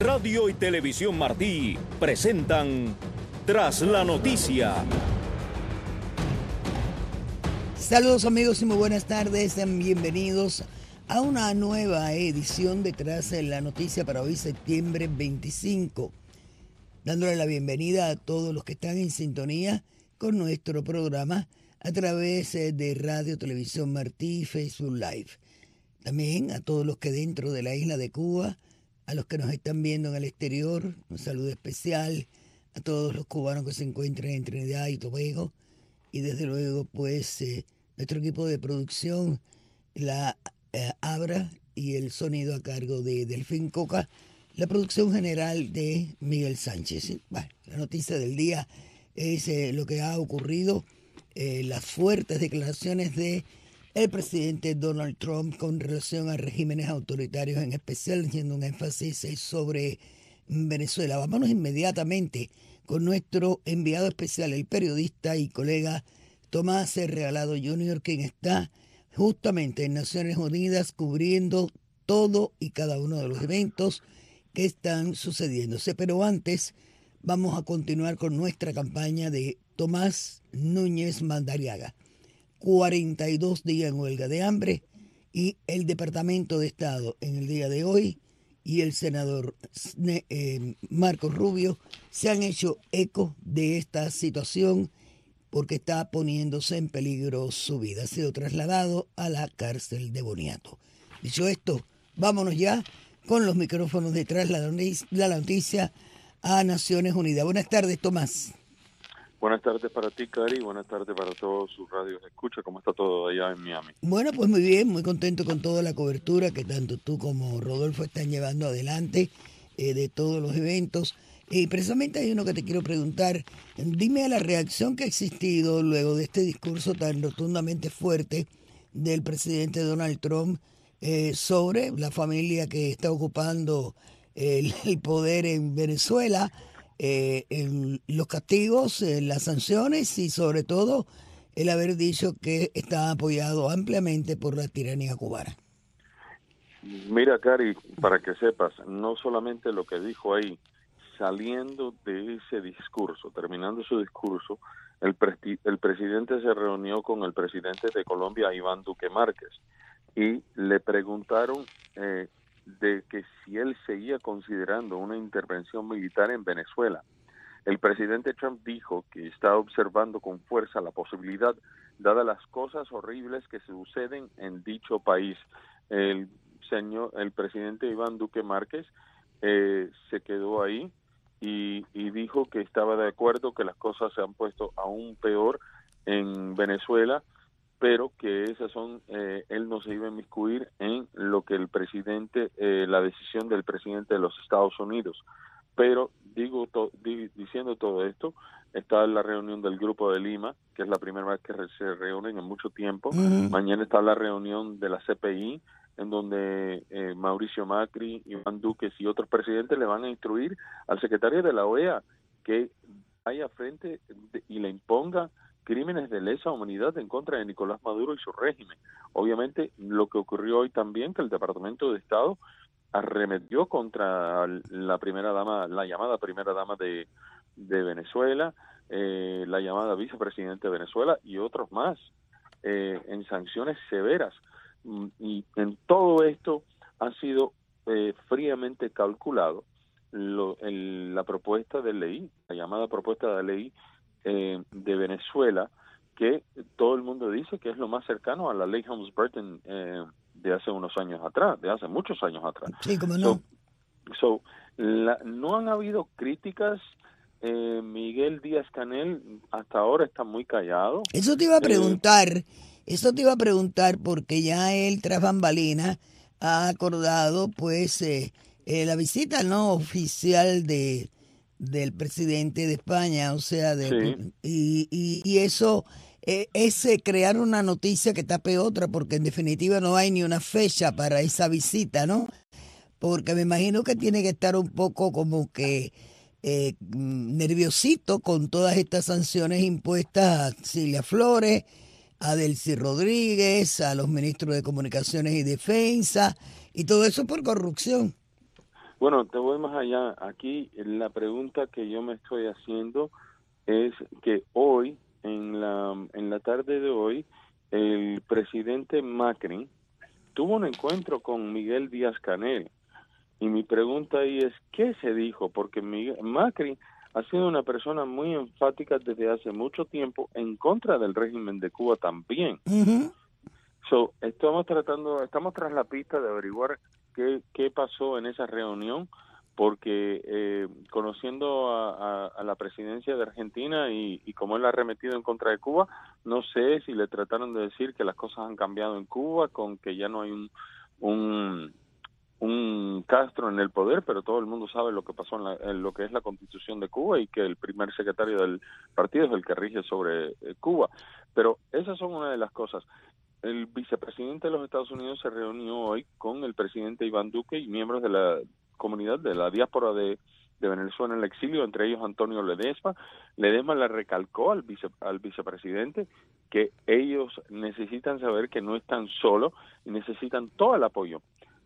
Radio y Televisión Martí presentan Tras la Noticia. Saludos amigos y muy buenas tardes, sean bienvenidos a una nueva edición de Tras la Noticia para hoy septiembre 25, dándole la bienvenida a todos los que están en sintonía con nuestro programa a través de Radio Televisión Martí y Facebook Live. También a todos los que dentro de la isla de Cuba, a los que nos están viendo en el exterior, un saludo especial a todos los cubanos que se encuentran en Trinidad y Tobago, y desde luego pues nuestro equipo de producción, la Abra y el sonido a cargo de Delfín Coca, la producción general de Miguel Sánchez. Bueno, la noticia del día es lo que ha ocurrido, las fuertes declaraciones de el presidente Donald Trump con relación a regímenes autoritarios, en especial haciendo un énfasis sobre Venezuela. Vámonos inmediatamente con nuestro enviado especial, el periodista y colega Tomás Regalado Jr., quien está justamente en Naciones Unidas cubriendo todo y cada uno de los eventos que están sucediéndose. Pero antes vamos a continuar con nuestra campaña de Tomás Núñez Madariaga. 42 días en huelga de hambre, y el Departamento de Estado en el día de hoy y el senador Marco Rubio se han hecho eco de esta situación porque está poniéndose en peligro su vida. Ha sido trasladado a la cárcel de Boniato. Dicho esto, vámonos ya con los micrófonos detrás la noticia a Naciones Unidas. Buenas tardes, Tomás. Buenas tardes para ti, Cari, buenas tardes para todos sus radios. Escucha, ¿cómo está todo allá en Miami? Bueno, pues muy bien, muy contento con toda la cobertura que tanto tú como Rodolfo están llevando adelante de todos los eventos. Y precisamente hay uno que te quiero preguntar. Dime la reacción que ha existido luego de este discurso tan rotundamente fuerte del presidente Donald Trump sobre la familia que está ocupando el poder en Venezuela, en los castigos, las sanciones y sobre todo el haber dicho que está apoyado ampliamente por la tiranía cubana. Mira, Cari, para que sepas, no solamente lo que dijo ahí, saliendo de ese discurso, terminando su discurso, el presidente se reunió con el presidente de Colombia, Iván Duque Márquez, y le preguntaron de que si él seguía considerando una intervención militar en Venezuela. El presidente Trump dijo que está observando con fuerza la posibilidad, dadas las cosas horribles que suceden en dicho país. El presidente Iván Duque Márquez se quedó ahí y dijo que estaba de acuerdo que las cosas se han puesto aún peor en Venezuela, pero que él no se iba a inmiscuir en lo que el presidente, la decisión del presidente de los Estados Unidos. Pero diciendo todo esto, está la reunión del Grupo de Lima, que es la primera vez que se reúnen en mucho tiempo. Uh-huh. Mañana está la reunión de la CPI, en donde Mauricio Macri, Iván Duque y otros presidentes le van a instruir al secretario de la OEA que vaya frente y le imponga crímenes de lesa humanidad en contra de Nicolás Maduro y su régimen. Obviamente, lo que ocurrió hoy también, que el Departamento de Estado arremetió contra la primera dama, la llamada primera dama de Venezuela, la llamada vicepresidente de Venezuela y otros más, en sanciones severas. Y en todo esto ha sido fríamente calculado la propuesta de ley, la llamada propuesta de ley de Venezuela, que todo el mundo dice que es lo más cercano a la ley Helms-Burton de hace unos años atrás, de hace muchos años atrás. Sí, cómo no. No han habido críticas. Miguel Díaz-Canel hasta ahora está muy callado. Eso te iba a preguntar porque ya él tras bambalinas ha acordado pues la visita no oficial del presidente de España, o sea, sí. y eso es crear una noticia que tape otra, porque en definitiva no hay ni una fecha para esa visita, ¿no? Porque me imagino que tiene que estar un poco como que nerviosito con todas estas sanciones impuestas a Cilia Flores, a Delcy Rodríguez, a los ministros de Comunicaciones y Defensa, y todo eso por corrupción. Bueno, te voy más allá. Aquí la pregunta que yo me estoy haciendo es que hoy, en la tarde de hoy, el presidente Macri tuvo un encuentro con Miguel Díaz-Canel. Y mi pregunta ahí es, ¿qué se dijo? Porque Macri ha sido una persona muy enfática desde hace mucho tiempo en contra del régimen de Cuba también. Uh-huh. Estamos tras la pista de averiguar qué pasó en esa reunión, porque conociendo a la presidencia de Argentina y como él ha arremetido en contra de Cuba, no sé si le trataron de decir que las cosas han cambiado en Cuba, con que ya no hay un Castro en el poder, pero todo el mundo sabe lo que pasó en lo que es la Constitución de Cuba y que el primer secretario del partido es el que rige sobre Cuba. Pero esas son una de las cosas. El vicepresidente de los Estados Unidos se reunió hoy con el presidente Iván Duque y miembros de la comunidad de la diáspora de Venezuela en el exilio, entre ellos Antonio Ledesma. Ledesma le recalcó al vicepresidente que ellos necesitan saber que no están solos y necesitan todo el apoyo.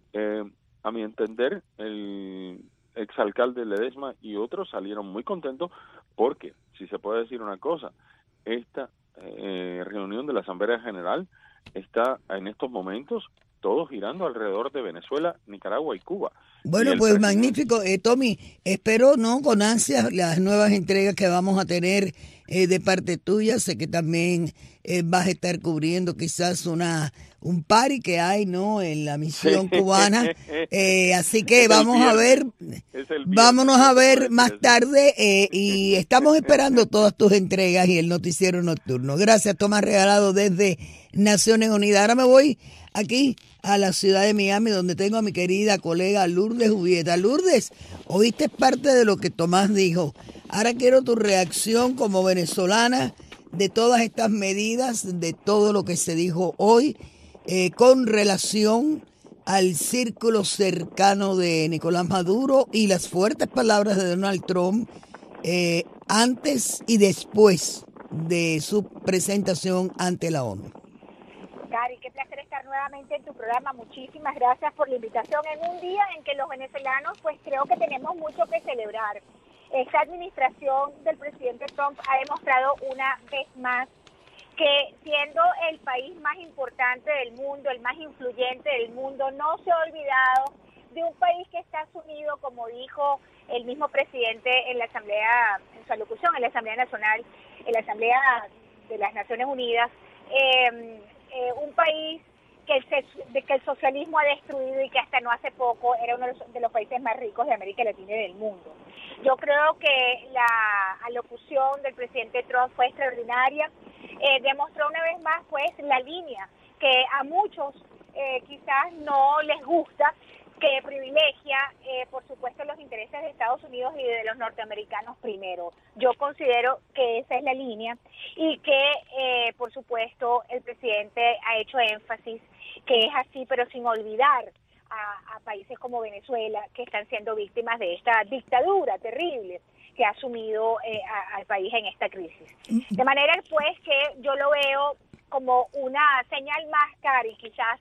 A mi entender, el exalcalde Ledesma y otros salieron muy contentos porque, si se puede decir una cosa, esta reunión de la Asamblea General está en estos momentos todo girando alrededor de Venezuela, Nicaragua y Cuba. Bueno, pues magnífico. Tommy, espero con ansias las nuevas entregas que vamos a tener de parte tuya. Sé que también vas a estar cubriendo quizás un party que hay en la misión cubana. Así que vamos a ver, vámonos a ver más tarde y estamos esperando todas tus entregas y el noticiero nocturno. Gracias, Tomás Regalado desde Naciones Unidas. Ahora me voy aquí a la ciudad de Miami, donde tengo a mi querida colega Lourdes Jubieta. Lourdes, oíste parte de lo que Tomás dijo. Ahora quiero tu reacción como venezolana de todas estas medidas, de todo lo que se dijo hoy con relación al círculo cercano de Nicolás Maduro y las fuertes palabras de Donald Trump antes y después de su presentación ante la ONU. Cari, qué placer estar nuevamente en tu programa. Muchísimas gracias por la invitación en un día en que los venezolanos pues creo que tenemos mucho que celebrar. Esta administración del presidente Trump ha demostrado una vez más que siendo el país más importante del mundo, el más influyente del mundo, no se ha olvidado de un país que está sumido, como dijo el mismo presidente en la Asamblea, en su alocución en la Asamblea Nacional, en la Asamblea de las Naciones Unidas, un país que el socialismo ha destruido y que hasta no hace poco era uno de los países más ricos de América Latina y del mundo. Yo creo que la alocución del presidente Trump fue extraordinaria, demostró una vez más pues la línea que a muchos quizás no les gusta, que privilegia, por supuesto, los intereses de Estados Unidos y de los norteamericanos primero. Yo considero que esa es la línea y que, por supuesto, el presidente ha hecho énfasis que es así, pero sin olvidar a países como Venezuela, que están siendo víctimas de esta dictadura terrible que ha sumido al país en esta crisis. De manera, pues, que yo lo veo como una señal más, Cari, quizás,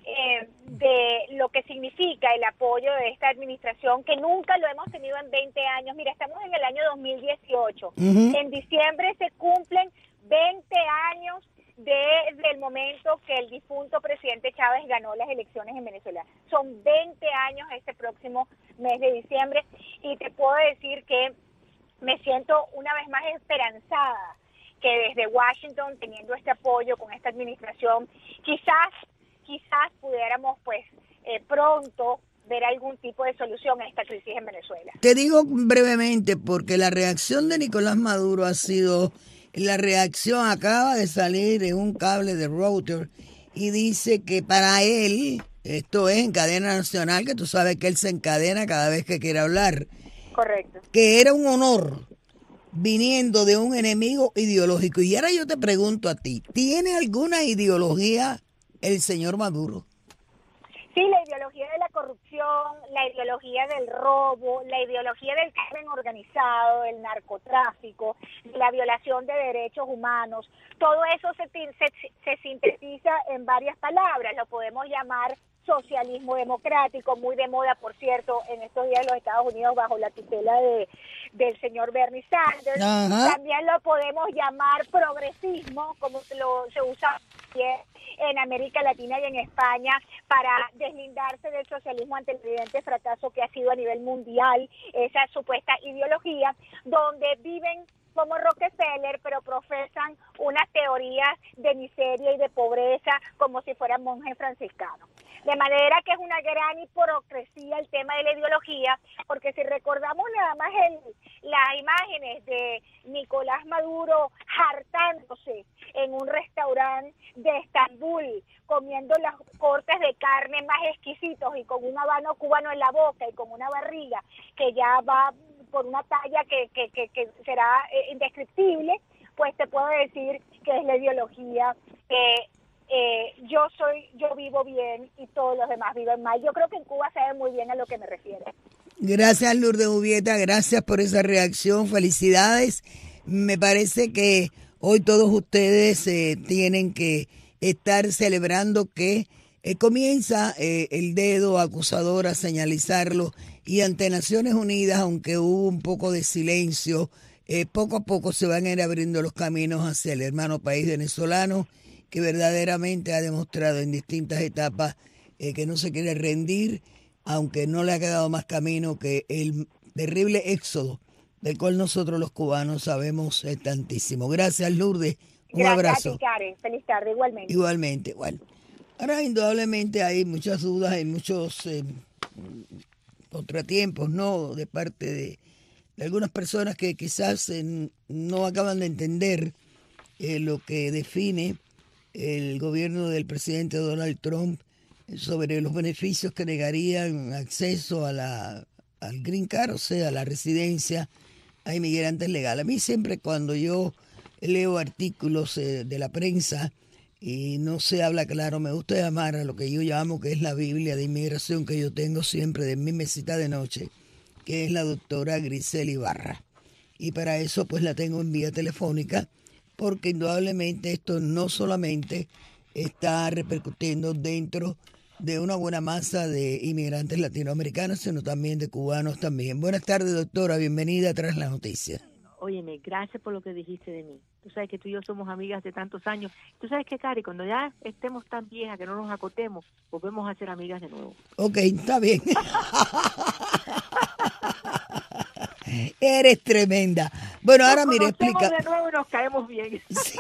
de lo que significa el apoyo de esta administración, que nunca lo hemos tenido en 20 años. Mira, estamos en el año 2018. En diciembre se cumplen 20 años desde el momento que el difunto presidente Chávez ganó las elecciones en Venezuela. Son 20 años este próximo mes de diciembre y te puedo decir que me siento una vez más esperanzada que desde Washington, teniendo este apoyo con esta administración, quizás pudiéramos pues pronto ver algún tipo de solución a esta crisis en Venezuela. Te digo brevemente porque la reacción de Nicolás Maduro ha sido, la reacción acaba de salir en un cable de Reuters y dice que para él, esto es en cadena nacional, que tú sabes que él se encadena cada vez que quiere hablar. Correcto. Que era un honor viniendo de un enemigo ideológico. Y ahora yo te pregunto a ti, ¿tiene alguna ideología el señor Maduro? Sí, la ideología de la corrupción, la ideología del robo, la ideología del crimen organizado, del narcotráfico, la violación de derechos humanos, todo eso se sintetiza en varias palabras, lo podemos llamar socialismo democrático, muy de moda, por cierto, en estos días en los Estados Unidos bajo la tutela del señor Bernie Sanders. Ajá. También lo podemos llamar progresismo, como se usa en América Latina y en España, para deslindarse del socialismo ante el evidente fracaso que ha sido a nivel mundial esa supuesta ideología, donde viven como Rockefeller, pero profesan unas teorías de miseria y de pobreza como si fueran monjes franciscanos. De manera que es una gran hipocresía el tema de la ideología, porque si recordamos nada más las imágenes de Nicolás Maduro hartándose en un restaurante de Estambul, comiendo los cortes de carne más exquisitos y con un habano cubano en la boca y con una barriga que ya va por una talla que será indescriptible, pues te puedo decir que es la ideología que yo vivo bien y todos los demás viven mal. Yo creo que en Cuba saben muy bien a lo que me refiero. Gracias, Lourdes Ubieta, gracias por esa reacción, felicidades. Me parece que hoy todos ustedes tienen que estar celebrando que comienza el dedo acusador a señalizarlo, y ante Naciones Unidas, aunque hubo un poco de silencio, poco a poco se van a ir abriendo los caminos hacia el hermano país venezolano, que verdaderamente ha demostrado en distintas etapas que no se quiere rendir, aunque no le ha quedado más camino que el terrible éxodo del cual nosotros los cubanos sabemos tantísimo. Gracias, Lourdes. Un abrazo. Gracias a ti, Karen. Feliz tarde, igualmente. Igualmente. Bueno, ahora indudablemente hay muchas dudas, hay muchos contratiempos, ¿no?, de parte de algunas personas que quizás no acaban de entender lo que define el gobierno del presidente Donald Trump sobre los beneficios que negarían acceso a al green card, o sea, a la residencia a inmigrantes legales. A mí siempre cuando yo leo artículos de la prensa y no se habla claro, me gusta llamar a lo que yo llamo que es la Biblia de inmigración que yo tengo siempre de mi mesita de noche, que es la doctora Grisel Ibarra. Y para eso pues la tengo en vía telefónica, porque indudablemente esto no solamente está repercutiendo dentro de una buena masa de inmigrantes latinoamericanos, sino también de cubanos también. Buenas tardes, doctora, bienvenida a Tras la Noticia. Óyeme, gracias por lo que dijiste de mí. Tú sabes que tú y yo somos amigas de tantos años. Tú sabes que, Cari, cuando ya estemos tan viejas que no nos acotemos, volvemos a ser amigas de nuevo. Ok, está bien. Eres tremenda. Bueno, ahora mire, explica. Nos conocemos de nuevo y nos caemos bien. Sí.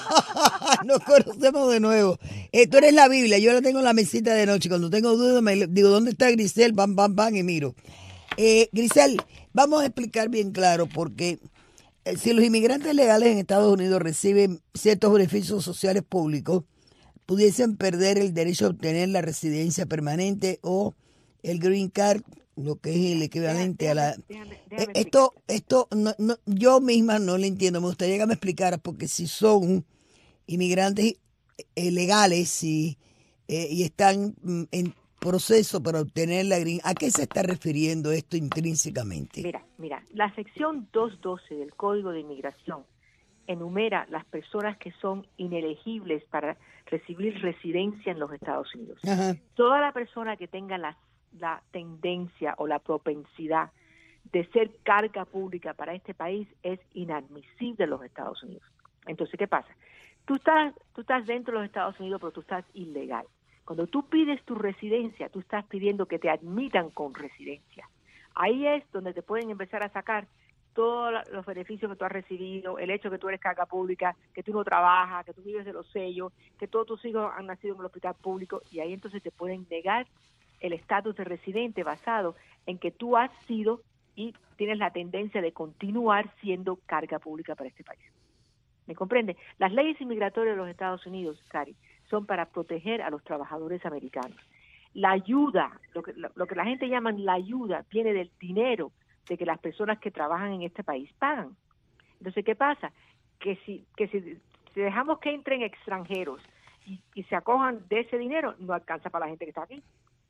Nos conocemos de nuevo. Tú eres la Biblia, yo la tengo en la mesita de noche. Cuando tengo dudas me digo, ¿dónde está Grisel? Pam, pam, pam, y miro. Grisel, vamos a explicar bien claro, porque si los inmigrantes legales en Estados Unidos reciben ciertos beneficios sociales públicos, pudiesen perder el derecho a obtener la residencia permanente o el green card, lo que es el equivalente a la... Déjame Esto no, yo misma no lo entiendo. Me gustaría que me explicaras, porque si son inmigrantes legales y están en proceso para obtener la green, ¿a qué se está refiriendo esto intrínsecamente? Mira, la sección 212 del Código de Inmigración enumera las personas que son inelegibles para recibir residencia en los Estados Unidos. Ajá. Toda la persona que tenga la tendencia o la propensidad de ser carga pública para este país es inadmisible en los Estados Unidos. Entonces, ¿qué pasa? Tú estás dentro de los Estados Unidos, pero tú estás ilegal. Cuando tú pides tu residencia, tú estás pidiendo que te admitan con residencia. Ahí es donde te pueden empezar a sacar todos los beneficios que tú has recibido, el hecho que tú eres carga pública, que tú no trabajas, que tú vives de los sellos, que todos tus hijos han nacido en el hospital público, y ahí entonces te pueden negar el estatus de residente basado en que tú has sido y tienes la tendencia de continuar siendo carga pública para este país. ¿Me comprende? Las leyes inmigratorias de los Estados Unidos, Cari, son para proteger a los trabajadores americanos. La ayuda, lo que la gente llama la ayuda, viene del dinero de que las personas que trabajan en este país pagan. Entonces, ¿qué pasa? Que si dejamos que entren extranjeros y se acojan de ese dinero, no alcanza para la gente que está aquí.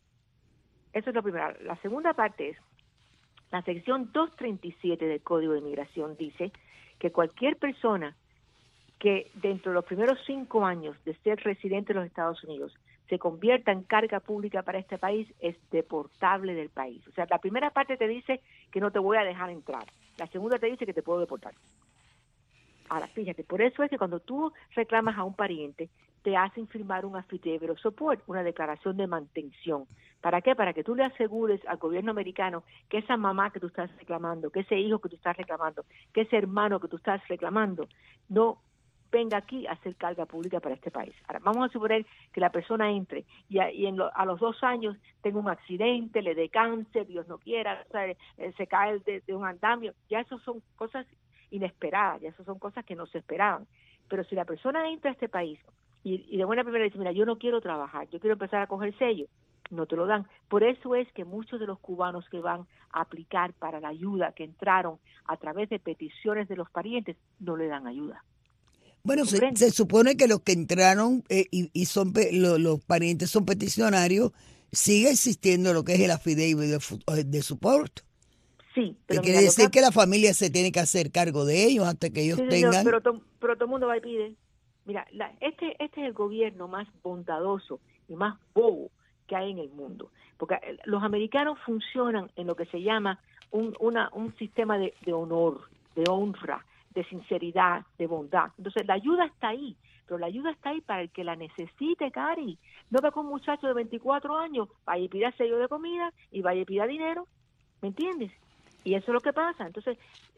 Eso es lo primero. La segunda parte es, la sección 237 del Código de Inmigración dice que cualquier persona que dentro de los primeros 5 años de ser residente de los Estados Unidos se convierta en carga pública para este país, es deportable del país. O sea, la primera parte te dice que no te voy a dejar entrar. La segunda te dice que te puedo deportar. Ahora, fíjate, por eso es que cuando tú reclamas a un pariente, te hacen firmar un affidavit of support, una declaración de mantención. ¿Para qué? Para que tú le asegures al gobierno americano que esa mamá que tú estás reclamando, que ese hijo que tú estás reclamando, que ese hermano que tú estás reclamando, no venga aquí a hacer carga pública para este país. Ahora, vamos a suponer que la persona entre y a los 2 años tenga un accidente, le dé cáncer, Dios no quiera, o sea, se cae de un andamio. Ya eso son cosas inesperadas, ya eso son cosas que no se esperaban. Pero si la persona entra a este país y de buena primera dice, mira, yo no quiero trabajar, yo quiero empezar a coger sello, no te lo dan. Por eso es que muchos de los cubanos que van a aplicar para la ayuda, que entraron a través de peticiones de los parientes, no le dan ayuda. Bueno, se supone que los que entraron y son los parientes son peticionarios, sigue existiendo lo que es el affidavit de support. Sí, pero que quiere decir que la familia se tiene que hacer cargo de ellos hasta que ellos tengan... Pero todo el mundo va y pide. Mira, este es el gobierno más bondadoso y más bobo que hay en el mundo. Porque los americanos funcionan en lo que se llama un sistema de honor, de honra, de sinceridad, de bondad. Entonces, la ayuda está ahí, pero la ayuda está ahí para el que la necesite, Cari. No va con un muchacho de 24 años, vaya y pida sello de comida y vaya y pida dinero, ¿me entiendes? Y eso es lo que pasa. Entonces,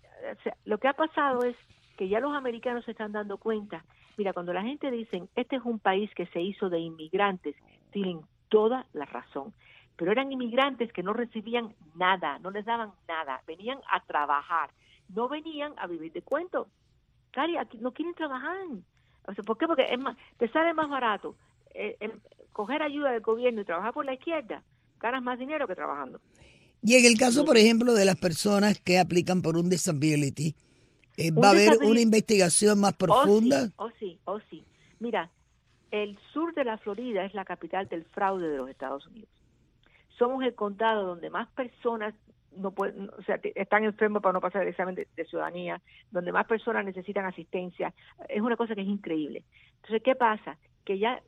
lo que ha pasado es que ya los americanos se están dando cuenta. Mira, cuando la gente dice, este es un país que se hizo de inmigrantes, tienen toda la razón. Pero eran inmigrantes que no recibían nada, no les daban nada, venían a trabajar. No venían a vivir de cuento. Cari, aquí no quieren trabajar. O sea, ¿por qué? Porque te sale más barato coger ayuda del gobierno y trabajar por la izquierda. Ganas más dinero que trabajando. Y en el caso, por ejemplo, de las personas que aplican por un disability, ¿va a haber una investigación más profunda? Oh, sí. Mira, el sur de la Florida es la capital del fraude de los Estados Unidos. Somos el condado donde más personas no pueden, o sea, están enfermos para no pasar el examen de ciudadanía, donde más personas necesitan asistencia. Es una cosa que es increíble. Entonces, ¿qué pasa? Que ya,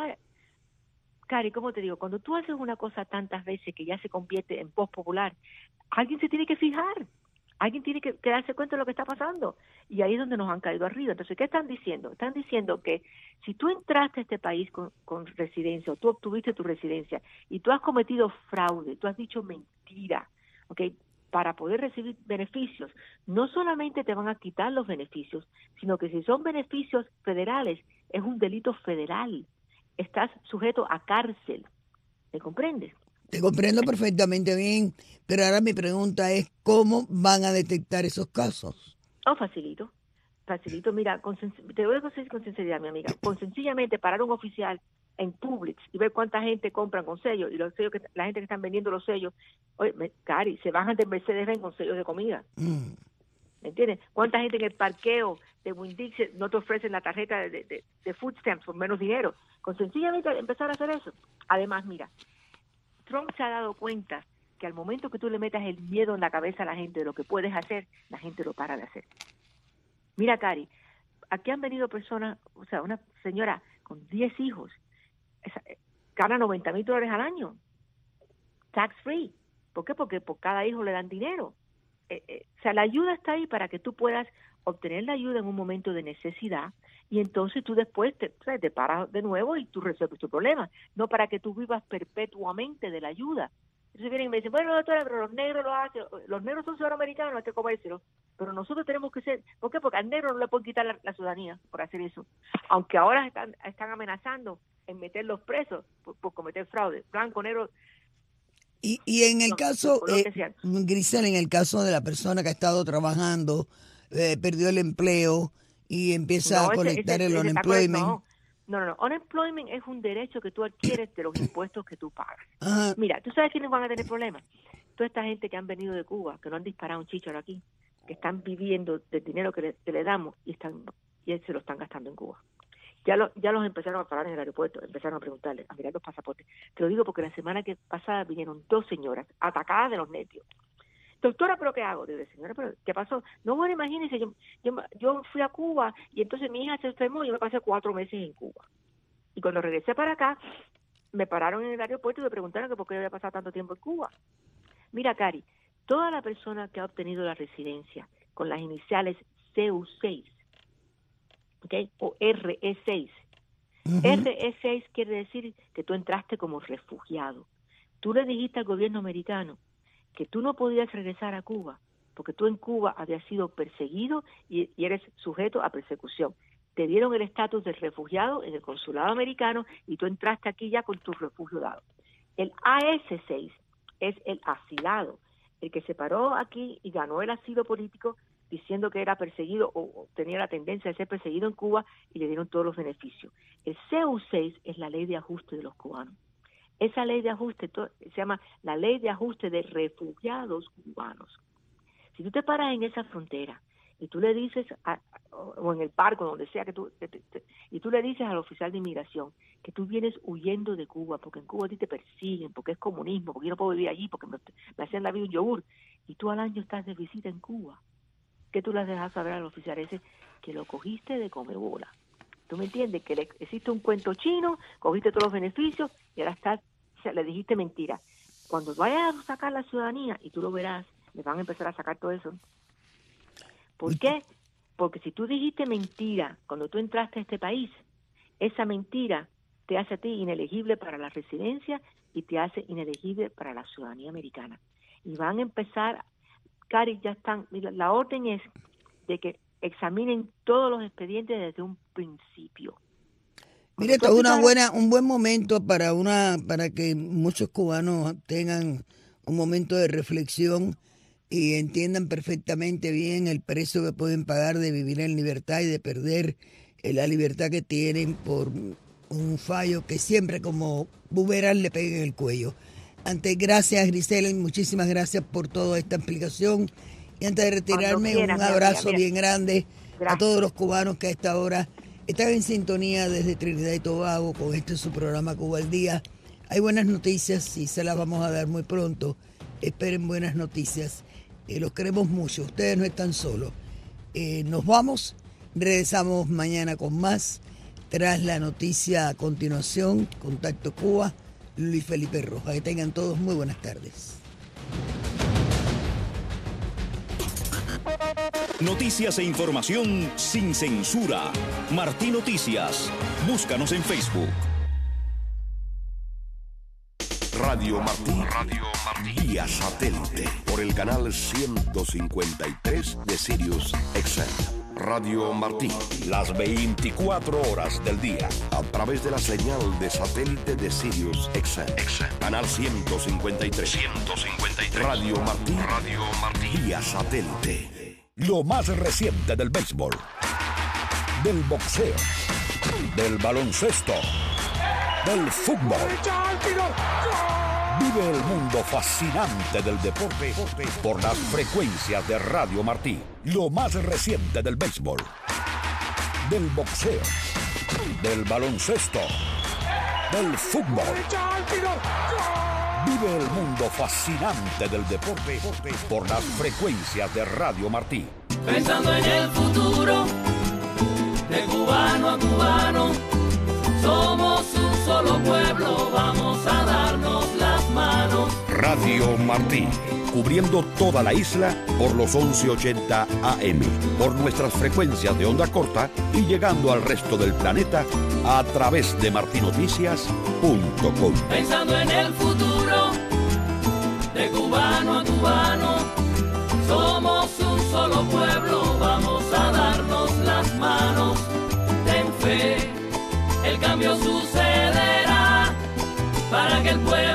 Cari, ¿cómo te digo? Cuando tú haces una cosa tantas veces que ya se convierte en voz popular, alguien se tiene que fijar, alguien tiene que darse cuenta de lo que está pasando. Y ahí es donde nos han caído arriba. Entonces, ¿qué están diciendo? Están diciendo que si tú entraste a este país con residencia, o tú obtuviste tu residencia, y tú has cometido fraude, tú has dicho mentira, ¿okay? Para poder recibir beneficios, no solamente te van a quitar los beneficios, sino que si son beneficios federales, es un delito federal. Estás sujeto a cárcel. ¿Me comprendes? Te comprendo perfectamente bien, pero ahora mi pregunta es, ¿cómo van a detectar esos casos? Facilito. Mira, te voy a decir con sinceridad, mi amiga, con sencillamente parar un oficial en Publix y ver cuánta gente compran con sellos, y los sellos que la gente que están vendiendo los sellos, oye, Cari, se bajan de Mercedes-Benz con sellos de comida. ¿Me entiendes? ¿Cuánta gente en el parqueo de Winn-Dixie no te ofrecen la tarjeta de food stamps por menos dinero? Con sencillamente empezar a hacer eso. Además, mira, Trump se ha dado cuenta que al momento que tú le metas el miedo en la cabeza a la gente de lo que puedes hacer, la gente lo para de hacer. Mira, Cari, aquí han venido personas, o sea, una señora con 10 hijos, gana $90,000 al año, tax free. ¿Por qué? Porque por cada hijo le dan dinero. O sea, la ayuda está ahí para que tú puedas obtener la ayuda en un momento de necesidad y entonces tú después te paras de nuevo y tú resuelves tu problema, no para que tú vivas perpetuamente de la ayuda. Entonces vienen y me dicen, bueno, doctora, pero los negros lo hacen, los negros son ciudadanos americanos, hay que comérselo, pero nosotros tenemos que ser, ¿por qué? Porque al negro no le pueden quitar la ciudadanía por hacer eso, aunque ahora están amenazando en meterlos presos por cometer fraude, blanco, negro. Y en el caso, Grisel, en el caso de la persona que ha estado trabajando, perdió el empleo y empieza a colectar el unemployment. No. Unemployment es un derecho que tú adquieres de los impuestos que tú pagas. Ajá. Mira, ¿tú sabes quiénes van a tener problemas? Toda esta gente que han venido de Cuba, que no han disparado un chícharo aquí, que están viviendo del dinero que le damos y se lo están gastando en Cuba. Ya los empezaron a parar en el aeropuerto, empezaron a preguntarles, a mirar los pasaportes. Te lo digo porque la semana que pasada vinieron 2 señoras atacadas de los nervios. Doctora, ¿pero qué hago? Digo, señora, ¿pero qué pasó? No, bueno, imagínese, yo fui a Cuba y entonces mi hija se enfermó y yo me pasé 4 meses en Cuba. Y cuando regresé para acá, me pararon en el aeropuerto y me preguntaron que por qué había pasado tanto tiempo en Cuba. Mira, Cari, toda la persona que ha obtenido la residencia con las iniciales CU6, ¿okay? O RE6. RE6 quiere decir que tú entraste como refugiado. Tú le dijiste al gobierno americano que tú no podías regresar a Cuba porque tú en Cuba habías sido perseguido y eres sujeto a persecución. Te dieron el estatus de refugiado en el consulado americano y tú entraste aquí ya con tu refugio dado. El AS6 es el asilado, el que se paró aquí y ganó el asilo político diciendo que era perseguido o tenía la tendencia de ser perseguido en Cuba y le dieron todos los beneficios. El CU6 es la ley de ajuste de los cubanos. Esa ley de ajuste se llama la ley de ajuste de refugiados cubanos. Si tú te paras en esa frontera y tú le dices, o en el parque, donde sea, y tú le dices al oficial de inmigración que tú vienes huyendo de Cuba, porque en Cuba a ti te persiguen, porque es comunismo, porque yo no puedo vivir allí, porque me hacían la vida un yogur, y tú al año estás de visita en Cuba, ¿qué tú le dejas saber al oficial ese? Que lo cogiste de comebola. ¿Tú me entiendes? Que existe un cuento chino, cogiste todos los beneficios y ahora le dijiste mentira. Cuando vayas a sacar la ciudadanía, y tú lo verás, le van a empezar a sacar todo eso. ¿Por qué? Porque si tú dijiste mentira cuando tú entraste a este país, esa mentira te hace a ti inelegible para la residencia y te hace inelegible para la ciudadanía americana. Y van a empezar, Cari, ya están, la orden es de que examinen todos los expedientes desde un principio. Mire, esto es un buen momento para que muchos cubanos tengan un momento de reflexión y entiendan perfectamente bien el precio que pueden pagar de vivir en libertad y de perder la libertad que tienen por un fallo que siempre como boomerang le pega en el cuello. Gracias, Grisela, y muchísimas gracias por toda esta explicación. Y antes de retirarme, un abrazo bien grande a todos los cubanos que a esta hora están en sintonía desde Trinidad y Tobago con su programa Cuba al Día. Hay buenas noticias y se las vamos a dar muy pronto. Esperen buenas noticias. Los queremos mucho. Ustedes no están solos. Nos vamos. Regresamos mañana con más. Tras la noticia a continuación, Contacto Cuba, Luis Felipe Rojas. Que tengan todos muy buenas tardes. Noticias e información sin censura. Martí Noticias. Búscanos en Facebook. Radio Martí vía satélite por el canal 153 de Sirius XM. Radio Martí, las 24 horas del día. a través de la señal de satélite de Sirius XM. Canal 153. Radio Martí vía satélite. Lo más reciente del béisbol, del boxeo, del baloncesto, del fútbol. Vive el mundo fascinante del deporte por las frecuencias de Radio Martí. Lo más reciente del béisbol, del boxeo, del baloncesto, del fútbol. Vive el mundo fascinante del deporte por las frecuencias de Radio Martí. Pensando en el futuro, de cubano a cubano, somos un solo pueblo, vamos a darnos las manos. Radio Martí, cubriendo toda la isla por los 1180 AM, por nuestras frecuencias de onda corta y llegando al resto del planeta a través de martinoticias.com. Pensando en el futuro, de cubano a cubano, somos un solo pueblo, vamos a darnos las manos. Ten fe, el cambio sucederá para que el pueblo